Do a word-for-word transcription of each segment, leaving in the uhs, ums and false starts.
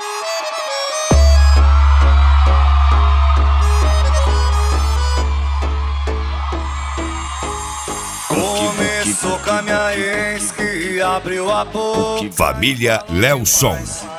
Começou com a minha ex que abriu a boca. Família Lelson.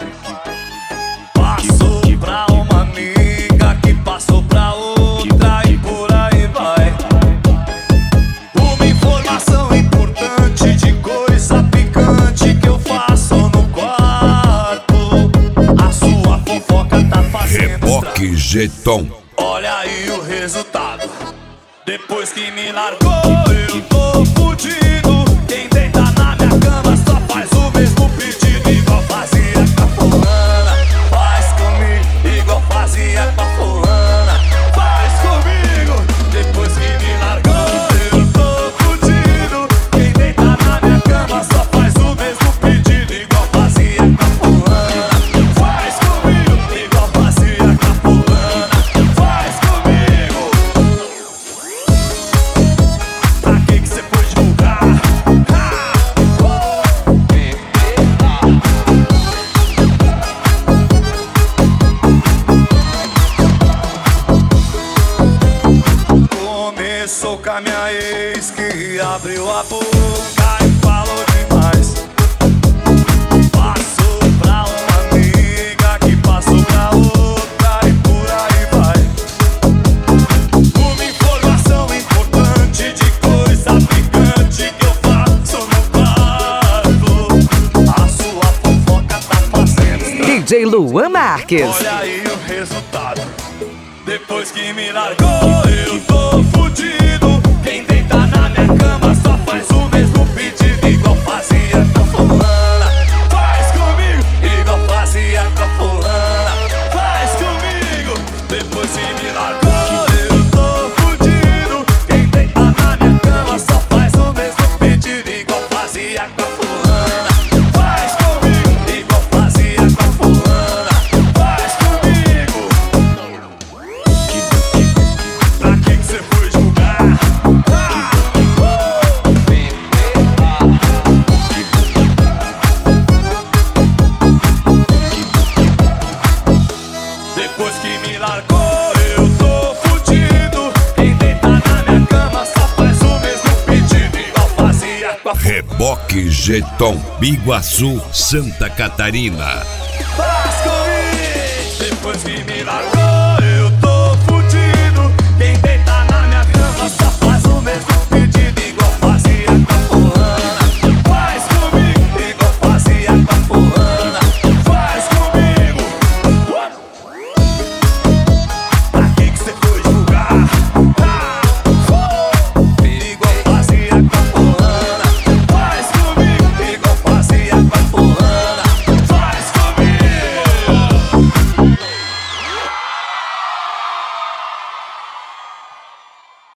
Passou pra uma amiga que passou pra outra e por aí vai. Uma informação importante de coisa picante que eu faço no quarto. A sua fofoca tá fazendo Reboque G-Tom. Olha aí o resultado. Depois que me largou, eu tô fudido. Quem deita na minha cama só faz o mesmo pedido. Igual fazia com a fulana. Faz comigo, igual fazia com a fulana. Faz comigo. Depois que me largou, eu tô fudido. Quem deita na minha cama só faz o mesmo pedido. Igual fazia com a fulana. Faz comigo, igual fazia com a fulana. Faz comigo. Pra que que cê foi divulgar? Começou com a minha ex que abriu a boca e falou demais. Passou pra uma amiga que passou pra outra e por aí vai. Uma informação importante de coisa picante que eu faço no quarto. A sua fofoca tá fazendo estrago. D J Luan Marques. Olha aí o resultado. Depois que me largou, eu tô fudido. Quem deita na minha cama só faz o mesmo pedido. Igual fazia com a fulana. Faz comigo, igual fazia com a fulana. Faz comigo. Depois que me largou, eu tô fudido. Quem deita na minha cama só faz o mesmo pedido. Igual fazia com a fulana. Faz comigo, igual fazia com a fulana. Faz comigo. Pra que que cê foi julgar? Depois que me largou, eu tô fudido. Quem deita na minha cama só faz o mesmo pedido. Igual fazia com a Reboque G-Tom. Biguaçu, Santa Catarina. Faz comigo. Depois que me